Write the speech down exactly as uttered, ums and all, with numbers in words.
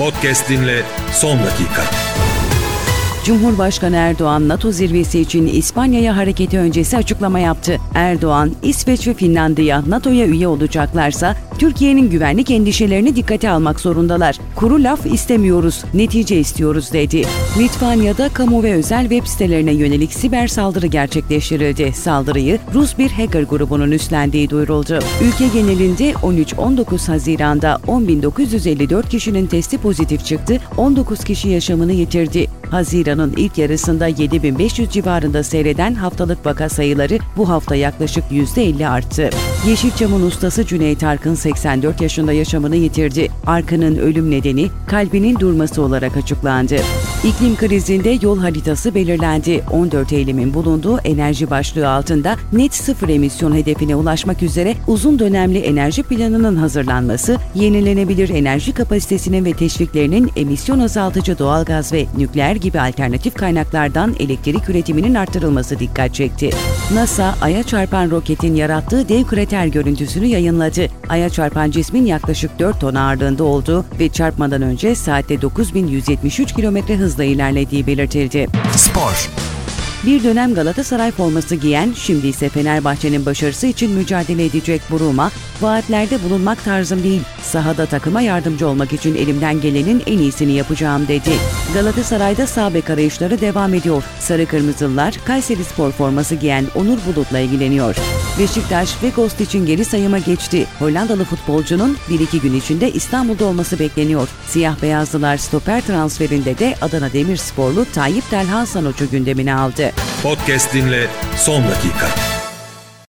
Podcast dinle son dakika. Cumhurbaşkanı Erdoğan, NATO zirvesi için İspanya'ya hareketi öncesi açıklama yaptı. Erdoğan, İsveç ve Finlandiya NATO'ya üye olacaklarsa Türkiye'nin güvenlik endişelerini dikkate almak zorundalar. Kuru laf istemiyoruz, netice istiyoruz dedi. Litvanya'da kamu ve özel web sitelerine yönelik siber saldırı gerçekleştirildi. Saldırıyı Rus bir hacker grubunun üstlendiği duyuruldu. Ülke genelinde on üç on dokuz Haziran'da on bin dokuz yüz elli dört kişinin testi pozitif çıktı, on dokuz kişi yaşamını yitirdi. Haziran'ın ilk yarısında yedi bin beş yüz civarında seyreden haftalık vaka sayıları bu hafta yaklaşık yüzde elli arttı. Yeşilçam'ın ustası Cüneyt Arkın seksen dört yaşında yaşamını yitirdi. Arkın'ın ölüm nedeni kalbinin durması olarak açıklandı. İklim krizinde yol haritası belirlendi. on dört Eylül'ün bulunduğu enerji başlığı altında net sıfır emisyon hedefine ulaşmak üzere uzun dönemli enerji planının hazırlanması, yenilenebilir enerji kapasitesinin ve teşviklerinin emisyon azaltıcı doğalgaz ve nükleer gibi alternatif kaynaklardan elektrik üretiminin artırılması dikkat çekti. NASA, Ay'a çarpan roketin yarattığı dev krater görüntüsünü yayınladı. Ay'a çarpan cismin yaklaşık dört ton ağırlığında olduğu ve çarpmadan önce saatte dokuz bin yüz yetmiş üç kilometre hızla ilerlediği belirtildi. Spor. Bir dönem Galatasaray forması giyen, şimdi ise Fenerbahçe'nin başarısı için mücadele edecek Buruma, vaatlerde bulunmak tarzım değil, sahada takıma yardımcı olmak için elimden gelenin en iyisini yapacağım dedi. Galatasaray'da sağ bek arayışları devam ediyor. Sarı Kırmızılılar, Kayserispor forması giyen Onur Bulut'la ilgileniyor. Beşiktaş, Weghorst için geri sayıma geçti. Hollandalı futbolcunun bir iki gün içinde İstanbul'da olması bekleniyor. Siyah beyazlılar stoper transferinde de Adana Demirsporlu Tayyip Talha Sanoç'u gündemine aldı. Podcast dinle son dakika.